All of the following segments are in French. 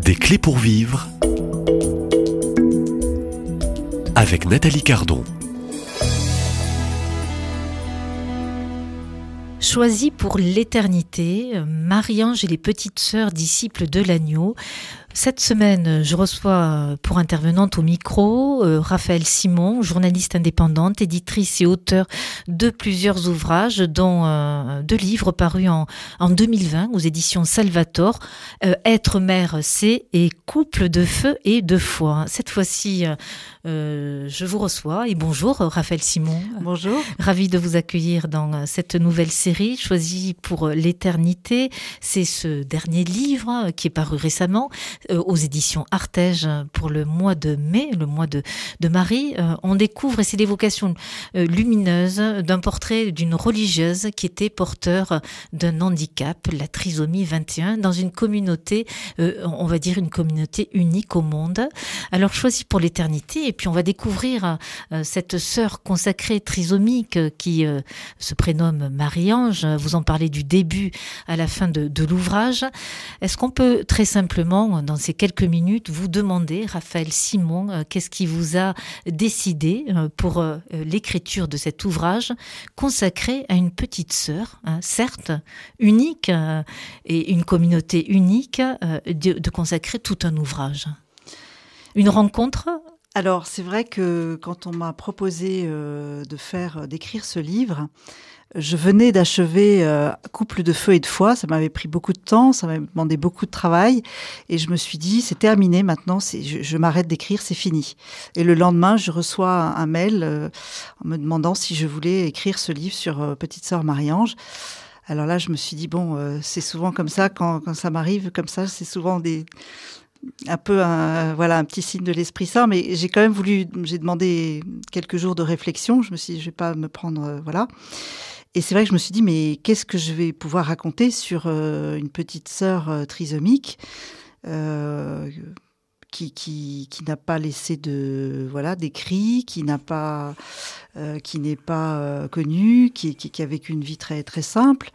Des clés pour vivre avec Nathalie Cardon. Choisie pour l'éternité, Marie-Ange et les petites sœurs disciples de l'agneau. Cette semaine, je reçois pour intervenante au micro Raphaël Simon, journaliste indépendante, éditrice et auteure de plusieurs ouvrages, dont 2 livres parus en 2020 aux éditions Salvator, Être mère, c'est et Couple de feu et de foi. Cette fois-ci, je vous reçois et bonjour Raphaël Simon. Bonjour. Ravie de vous accueillir dans cette nouvelle série choisie pour l'éternité. C'est ce dernier livre qui est paru récemment aux éditions Artege pour le mois de mai, le mois de Marie. On découvre, et c'est l'évocation lumineuse d'un portrait d'une religieuse qui était porteur d'un handicap, la trisomie 21, dans une communauté, on va dire une communauté unique au monde. Alors choisie pour l'éternité, et puis on va découvrir cette sœur consacrée trisomique qui se prénomme Marie-Ange. Vous en parlez du début à la fin de l'ouvrage. Est-ce qu'on peut très simplement, dans ces quelques minutes, vous demander, Raphaël Simon, qu'est-ce qui vous a décidé pour l'écriture de cet ouvrage consacré à une petite sœur, certes unique, et une communauté unique, de consacrer tout un ouvrage? Une rencontre? Alors, c'est vrai que quand on m'a proposé d'écrire ce livre, je venais d'achever Couple de feu et de foi. Ça m'avait pris beaucoup de temps, ça m'avait demandé beaucoup de travail. Et je me suis dit, c'est terminé maintenant, je m'arrête d'écrire, c'est fini. Et le lendemain, je reçois un mail en me demandant si je voulais écrire ce livre sur Petite Sœur Marie-Ange. Alors là, je me suis dit, bon, c'est souvent comme ça, quand ça m'arrive comme ça, c'est souvent un petit signe de l'Esprit Saint, mais j'ai quand même j'ai demandé quelques jours de réflexion. Je me suis dit, je vais pas me prendre, voilà. Et c'est vrai que je me suis dit, mais qu'est-ce que je vais pouvoir raconter sur une petite sœur trisomique qui n'a pas laissé d'écrit, qui n'est pas connue, qui a vécu une vie très très simple.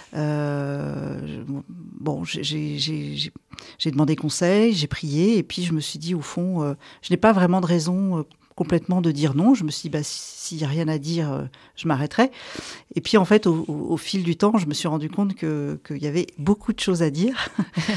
J'ai demandé conseil, j'ai prié, et puis je me suis dit, au fond, je n'ai pas vraiment de raison complètement de dire non. Je me suis dit, s'il n'y a rien à dire, je m'arrêterai. Et puis, en fait, au fil du temps, je me suis rendu compte qu'il y avait beaucoup de choses à dire.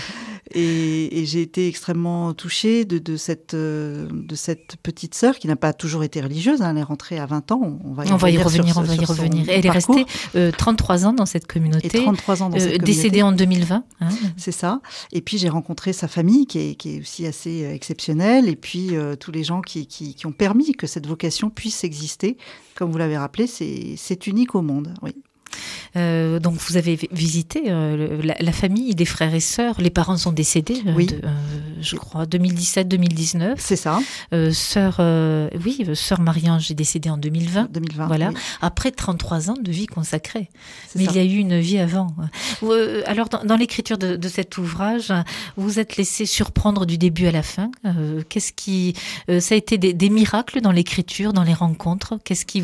et j'ai été extrêmement touchée de cette petite sœur qui n'a pas toujours été religieuse. Elle est rentrée à 20 ans. On va y revenir. Elle est restée 33 ans dans cette communauté. Et 33 ans dans cette communauté. Décédée en 2020. C'est ça. Et puis, j'ai rencontré sa famille qui est aussi assez exceptionnelle. Et puis, tous les gens qui ont permis que cette vocation puisse exister. Comme vous l'avez rappelé, c'est unique au monde, oui. Donc vous avez visité la famille des frères et sœurs. Les parents sont décédés, oui. Je crois, 2017-2019. C'est ça. Sœur Marie-Ange est décédée en 2020. Voilà. Oui. Après 33 ans de vie consacrée. C'est Mais ça. il y a eu une vie avant. Alors, dans l'écriture de cet ouvrage, vous êtes laissé surprendre du début à la fin. Ça a été des miracles dans l'écriture, dans les rencontres. Qu'est-ce qui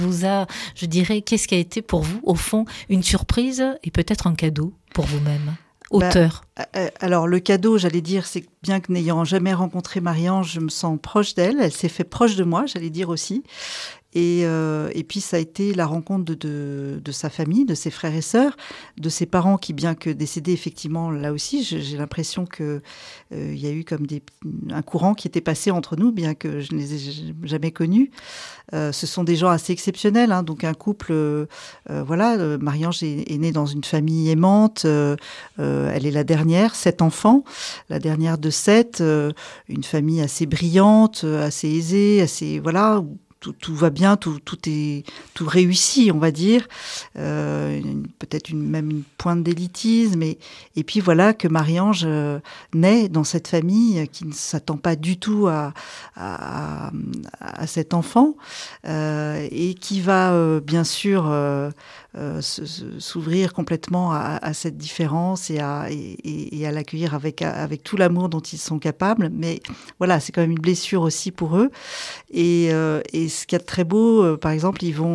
a été pour vous, au fond, une surprise et peut-être un cadeau pour vous-même, auteur? Alors, le cadeau, j'allais dire, c'est bien que n'ayant jamais rencontré Marie-Ange, je me sens proche d'elle. Elle s'est fait proche de moi, j'allais dire aussi. Et puis, ça a été la rencontre de sa famille, de ses frères et sœurs, de ses parents qui, bien que décédés, effectivement, là aussi, j'ai l'impression qu'il y a eu comme un courant qui était passé entre nous, bien que je ne les ai jamais connus. Ce sont des gens assez exceptionnels, hein, donc un couple, Marie-Ange est née dans une famille aimante, elle est la dernière, 7 enfants, la dernière de 7, une famille assez brillante, assez aisée, assez, voilà, tout va bien, tout réussit, on va dire. Peut-être même une pointe d'élitisme. Et puis voilà que Marie-Ange naît dans cette famille qui ne s'attend pas du tout à cet enfant et qui va bien sûr s'ouvrir complètement à cette différence et à l'accueillir avec tout l'amour dont ils sont capables. Mais voilà, c'est quand même une blessure aussi pour eux. Et ce qu'il y a de très beau, par exemple, ils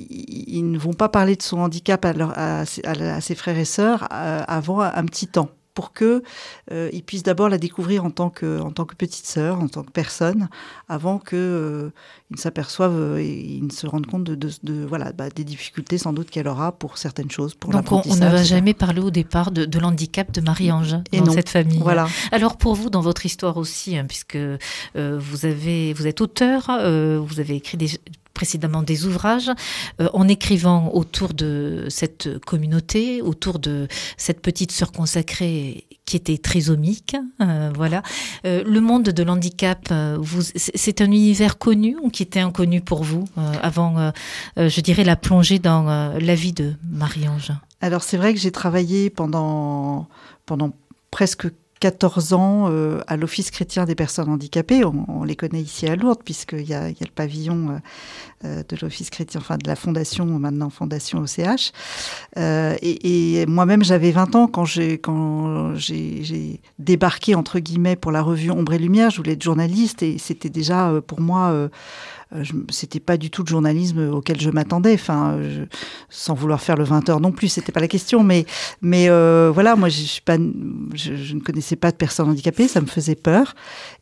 ne vont pas parler de son handicap à ses frères et sœurs avant un petit temps. pour que ils puissent d'abord la découvrir en tant que petite sœur, en tant que personne, avant que ils ne s'aperçoivent et ils ne se rendent compte des difficultés sans doute qu'elle aura pour certaines choses, pour l'apprentissage. Donc on ne va jamais parler au départ de l'handicap de Marie-Ange dans cette famille. Voilà. Alors pour vous, dans votre histoire aussi, puisque vous êtes auteur, vous avez écrit précédemment des ouvrages, en écrivant autour de cette communauté, autour de cette petite sœur consacrée qui était trisomique, voilà. Le monde de l'handicap, c'est un univers connu ou qui était inconnu pour vous avant, je dirais, la plongée dans la vie de Marie-Ange? Alors c'est vrai que j'ai travaillé pendant presque 14 ans à l'Office chrétien des personnes handicapées. On les connaît ici à Lourdes, puisqu'il y a le pavillon de l'Office chrétien, enfin de la fondation, maintenant Fondation OCH. Et moi-même, j'avais 20 ans quand j'ai débarqué, entre guillemets, pour la revue Ombre et Lumière. Je voulais être journaliste et c'était déjà, pour moi... c'était pas du tout le journalisme auquel je m'attendais, sans vouloir faire le 20h non plus, c'était pas la question, mais voilà, moi je ne connaissais pas de personnes handicapées, ça me faisait peur,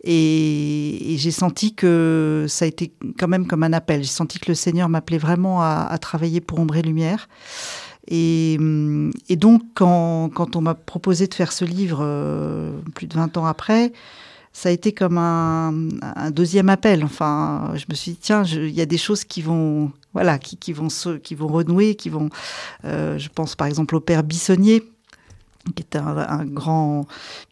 et j'ai senti que ça a été quand même comme un appel. J'ai senti que le Seigneur m'appelait vraiment à travailler pour Ombre et Lumière. Et donc quand on m'a proposé de faire ce livre plus de 20 ans après, ça a été comme un deuxième appel. Enfin, je me suis dit, tiens, il y a des choses qui vont renouer, je pense par exemple au père Bissonnier, qui était un grand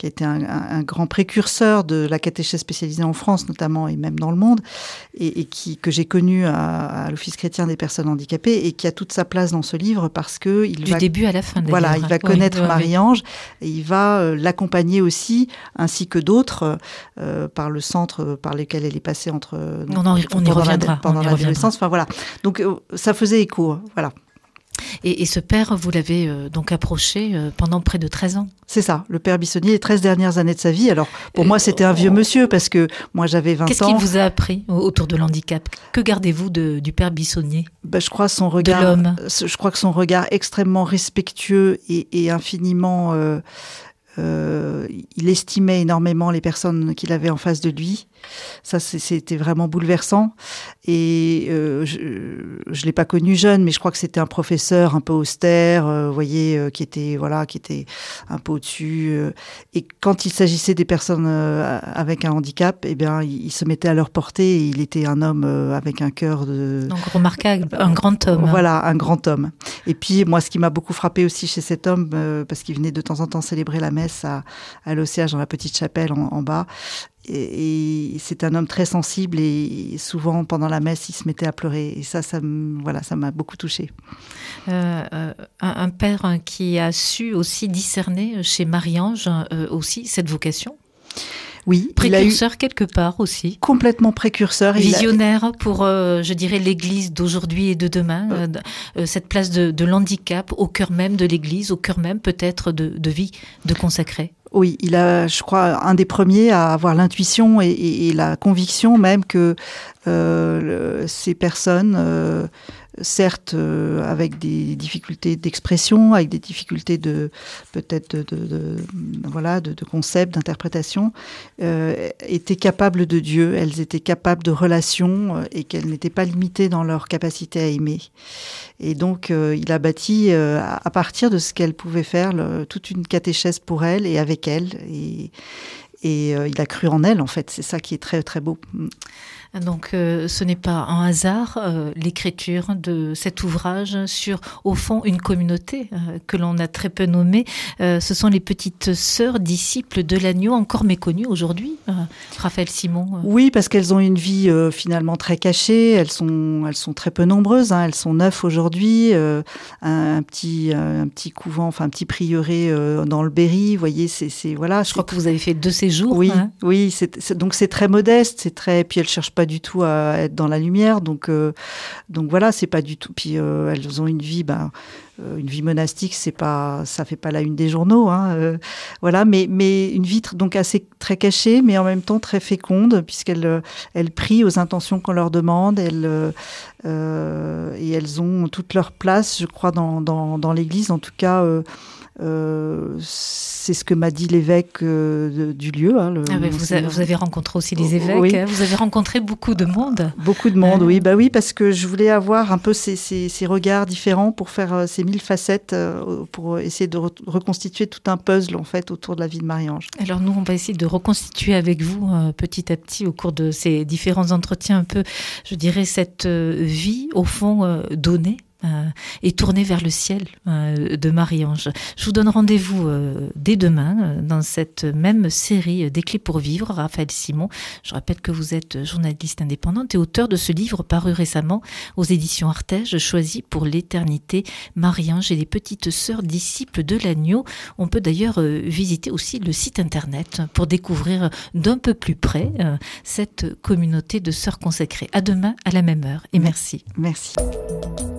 précurseur de la catéchèse spécialisée en France notamment et même dans le monde, et que j'ai connu à l'Office chrétien des personnes handicapées, et qui a toute sa place dans ce livre parce que du début à la fin. Voilà, il va connaître Marie-Ange et il va l'accompagner aussi, ainsi que d'autres par le centre par lequel elle est passée on y reviendra pendant l'adolescence. Enfin voilà, donc ça faisait écho, voilà. Et ce père, vous l'avez donc approché pendant près de 13 ans. C'est ça, le père Bissonnier, les 13 dernières années de sa vie. Alors, pour moi, c'était un vieux monsieur, parce que moi, j'avais 20 ans. Qu'est-ce qu'il vous a appris autour de l'handicap? Que gardez-vous du père Bissonnier? Je crois son regard, de l'homme. Je crois que son regard extrêmement respectueux et infiniment... il estimait énormément les personnes qu'il avait en face de lui. Ça, c'était vraiment bouleversant. Et je l'ai pas connu jeune, mais je crois que c'était un professeur un peu austère, vous voyez, qui était un peu au-dessus. Et quand il s'agissait des personnes avec un handicap, eh bien, il se mettait à leur portée. Et il était un homme avec un cœur de... Donc remarquable, un grand homme. Voilà, un grand homme. Et puis, moi, ce qui m'a beaucoup frappé aussi chez cet homme, parce qu'il venait de temps en temps célébrer la messe à l'OCH dans la petite chapelle en bas. Et c'est un homme très sensible, et souvent pendant la messe il se mettait à pleurer, et ça m'a beaucoup touchée. Un père qui a su aussi discerner chez Marie-Ange aussi cette vocation. Oui, précurseur quelque part aussi. Complètement précurseur. Visionnaire pour, je dirais, l'Église d'aujourd'hui et de demain. Cette place de l'handicap au cœur même de l'Église, au cœur même peut-être de vie de consacré. Oui, il a, je crois, un des premiers à avoir l'intuition et la conviction même que ces personnes, certes avec des difficultés d'expression, avec des difficultés de concept, d'interprétation, étaient capables de Dieu, elles étaient capables de relations, et qu'elles n'étaient pas limitées dans leur capacité à aimer. Et donc il a bâti à partir de ce qu'elles pouvaient faire toute une catéchèse pour elles et avec elles, et il a cru en elles, en fait. C'est ça qui est très très beau. Donc ce n'est pas un hasard l'écriture de cet ouvrage sur, au fond, une communauté que l'on a très peu nommée. Ce sont les petites sœurs disciples de l'agneau, encore méconnues aujourd'hui, Raphaël Simon. Oui, parce qu'elles ont une vie finalement très cachée. Elles sont très peu nombreuses, hein. Elles sont 9 aujourd'hui. Un petit couvent, enfin un petit prieuré dans le Berry. Vous voyez, voilà. Je crois que vous avez fait 2 séjours. Oui, hein. Oui. Donc c'est très modeste, puis elles cherchent pas du tout à être dans la lumière, donc voilà, c'est pas du tout. Puis elles ont une vie monastique, ça fait pas la une des journaux, hein, voilà, mais une vie donc assez très cachée, mais en même temps très féconde, puisqu'elles prient aux intentions qu'on leur demande, et elles ont toute leur place, je crois, dans l'Église, en tout cas. c'est ce que m'a dit l'évêque du lieu. Vous avez rencontré aussi les évêques, oui. Vous avez rencontré beaucoup de monde. Beaucoup de monde, oui. Bah oui, parce que je voulais avoir un peu ces regards différents pour faire ces 1000 facettes, pour essayer de reconstituer tout un puzzle en fait autour de la vie de Marie-Ange. Alors nous, on va essayer de reconstituer avec vous petit à petit au cours de ces différents entretiens un peu, je dirais, cette vie au fond donnée. Et tournée vers le ciel de Marie-Ange. Je vous donne rendez-vous dès demain dans cette même série Des clés pour vivre, Raphaël Simon. Je rappelle que vous êtes journaliste indépendante et auteur de ce livre paru récemment aux éditions Artege, Choisi pour l'éternité, Marie-Ange et les petites sœurs disciples de l'agneau. On peut d'ailleurs visiter aussi le site internet pour découvrir d'un peu plus près cette communauté de sœurs consacrées. À demain à la même heure et merci. Merci.